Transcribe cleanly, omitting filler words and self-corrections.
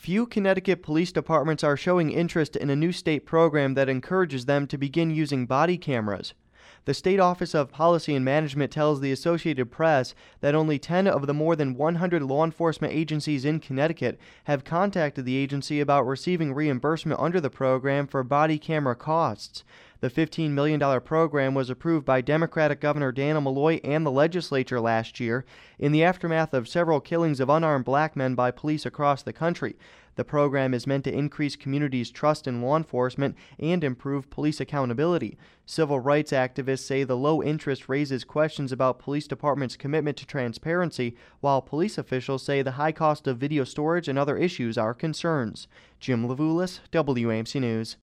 Few Connecticut police departments are showing interest in a new state program that encourages them to begin using body cameras. The State Office of Policy and Management tells the Associated Press that only 10 of the more than 100 law enforcement agencies in Connecticut have contacted the agency about receiving reimbursement under the program for body camera costs. The $15 million program was approved by Democratic Governor Dannel Malloy and the legislature last year in the aftermath of several killings of unarmed black men by police across the country. The program is meant to increase communities' trust in law enforcement and improve police accountability. Civil rights activists say the low interest raises questions about police departments' commitment to transparency, while police officials say the high cost of video storage and other issues are concerns. Jim Levulis, WAMC News.